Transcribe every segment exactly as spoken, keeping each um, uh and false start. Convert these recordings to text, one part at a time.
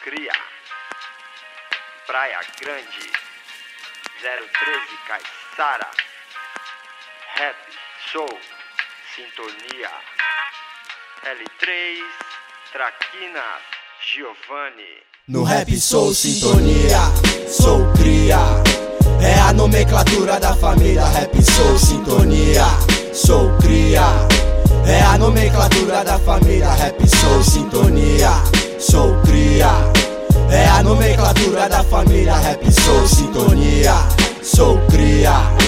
cria. Praia Grande, zero treze Caiçara. Rap, Soul, Sintonia. L três, Traquinas, Giovanni. No rap sou sintonia, sou cria. É a nomenclatura da família. Rap sou sintonia, sou cria. É a nomenclatura da família. Rap sou sintonia, sou cria. É a nomenclatura da família. Rap sou sintonia, sou cria.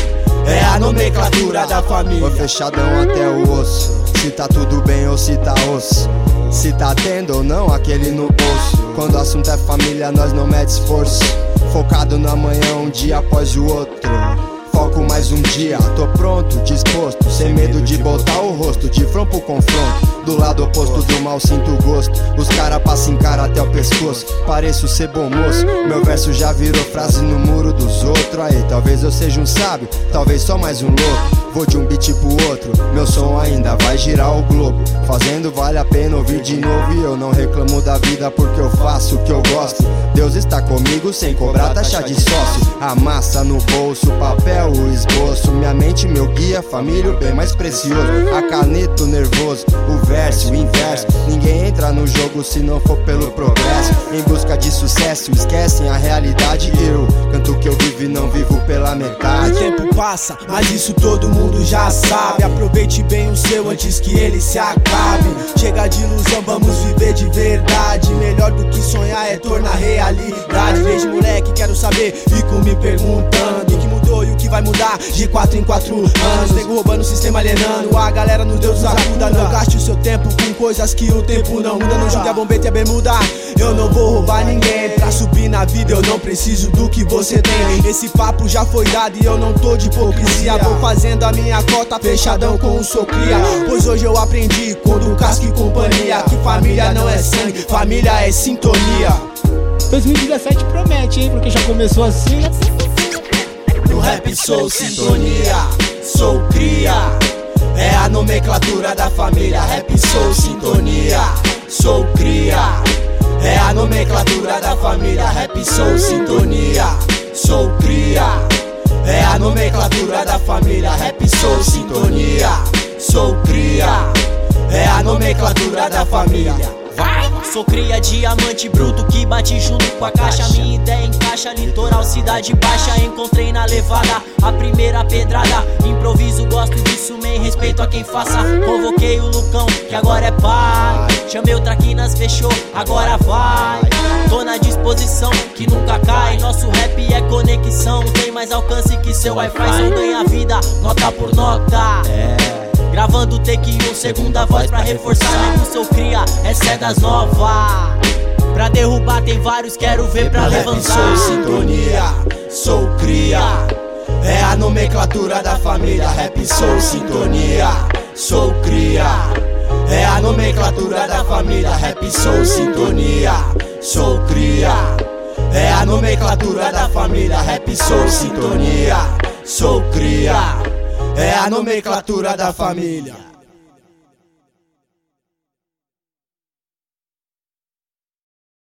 É a nomenclatura da família. Tô fechadão até o osso. Se tá tudo bem ou se tá osso. Se tá tendo ou não aquele no bolso. Quando o assunto é família nós não mede esforço. Focado no amanhã um dia após o outro. Foco mais um dia, tô pronto, disposto. Sem medo de botar o rosto de front pro confronto. Do lado oposto do mal sinto gosto. Os cara passam em cara até o pescoço. Pareço ser bom moço. Meu verso já virou frase no muro dos outros. Aí, talvez eu seja um sábio, talvez só mais um louco. Vou de um beat pro outro, meu som ainda vai girar o globo. Fazendo vale a pena ouvir de novo. E eu não reclamo da vida porque eu faço o que eu gosto. Deus está comigo sem cobrar taxa de sócio. A massa no bolso, papel, o esboço. Minha mente, meu guia, família, o bem mais precioso. A caneta, o nervoso, o verso, o inverso. Ninguém entra no jogo se não for pelo progresso. Em busca de sucesso, esquecem a realidade. Eu canto o que eu vivo e não vivo pela metade. O tempo passa, mas isso todo mundo já sabe. Aproveite bem o seu antes que ele se acabe. Chega de ilusão, vamos viver de verdade. Melhor do que sonhar é tornar realidade. Desde moleque quero saber, fico me perguntando o que mudou e o que vai mudar de quatro em quatro anos. Nego roubando o sistema, alienando a galera no Deus acuda. Não gaste o seu tempo com coisas que o tempo não muda. Não julgue a bombeta e a bermuda. Eu não vou roubar ninguém. Pra subir na vida eu não preciso do que você tem. Esse papo já foi dado e eu não tô de hipocrisia. Vou fazendo a minha cota fechadão com o sou cria. Pois hoje eu aprendi com o Casco e companhia que família não é sangue, família é sintonia. dois mil e dezessete promete, hein? Porque já começou assim, né? No rap sou sintonia, sou cria. É a nomenclatura da família. Rap sou sintonia, sou cria. É a nomenclatura da família. Rap sou sintonia, sou cria. É a nomenclatura da família. Rap sou sintonia, sou cria. É a nomenclatura da família. Vai! Sou cria, diamante bruto que bate junto com a caixa. Minha ideia encaixa, litoral, cidade baixa. Encontrei na levada a primeira pedrada. Improviso, gosto disso, meio respeito a quem faça. Convoquei o Lucão, que agora é pai. Chamei o Traquinas, fechou, agora vai. Tô na disposição, que nunca cai. Nosso rap é conexão, tem mais alcance que seu Wi-Fi. Só ganha vida, nota por nota. É. Gravando take um, segunda voz pra reforçar. Mesmo sou cria, essa é das novas. Pra derrubar tem vários, quero ver pra levantar. Sou sintonia, sou cria. É a nomenclatura da família. Rap sou sintonia, sou cria. É a nomenclatura da família. Rap sou sintonia, sou cria. É a nomenclatura da família. Rap sou sintonia, sou cria. É a nomenclatura da família.